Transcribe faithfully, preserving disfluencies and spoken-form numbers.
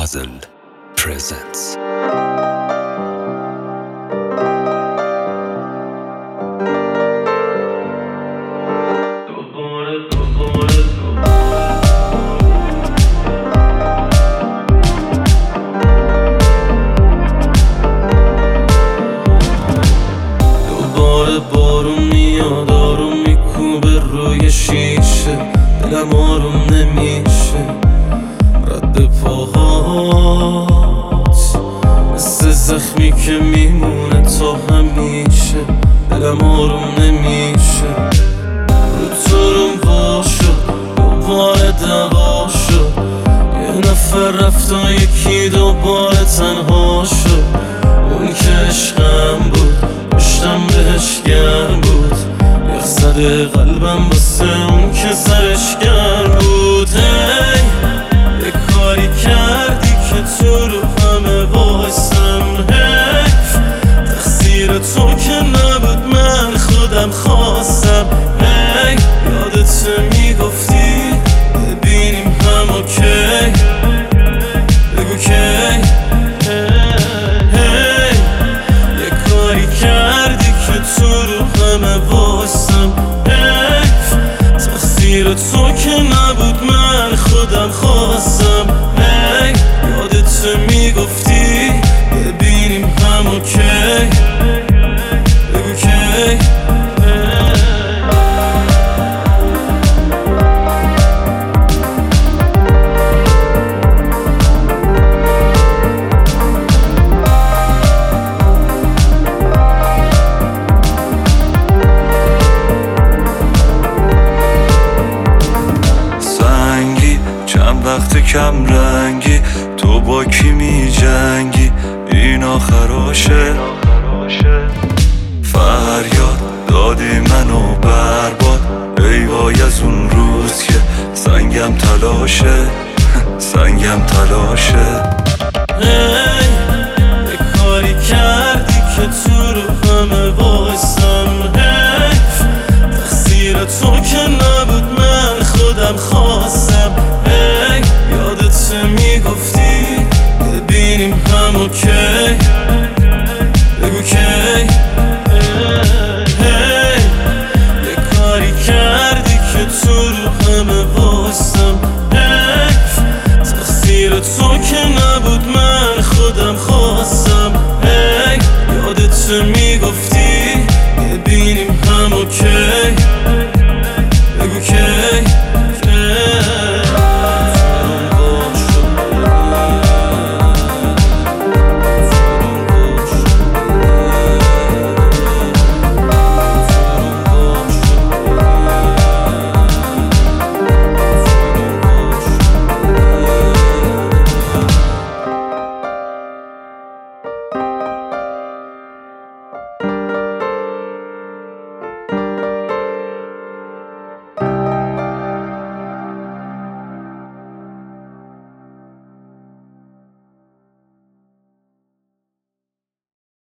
Puzzle presents. دوباره بارون میاد آروم میکوبه روی شیشه، دلم آروم نمیشه. رد پاهات مثل زخمی که میمونه تا همیشه، دلم آروم نمیشه. رو تو روم وا شد دوباره دعوا شد، یه نفر رفت و یکی دوباره تنها شد. اون که عشقم بود پشتم بهش گرم بود، یخ زده قلبم واسه اون که سرش گرم بود. هی یه کاری کردی که تو رو همه وایسم، حیف تقصیر تو که نبود من خودم خواستم. هی یادت میگفتی ببینیم هم اوکی، بگو کی. تو که نبود من خودم خواستم. هی یادت میگفتی ببینیم هم اوکی، بگو کی. وقت کم رنگی تو با کی می جنگی، این آخراشه. فریاد دادی منو برباد، ای وای از اون روز که سنگم تلاشه سنگم تلاشه. هی یه کاری کردی که تو رو همه وایسم، حیف تقصیر تو که نبود من خودم خواستم. یادت میگفتی ببینیم هم اوکی، بگو کی. یه کاری کردی که تو رو همه واسم، حیف تقصیر تو که نبود من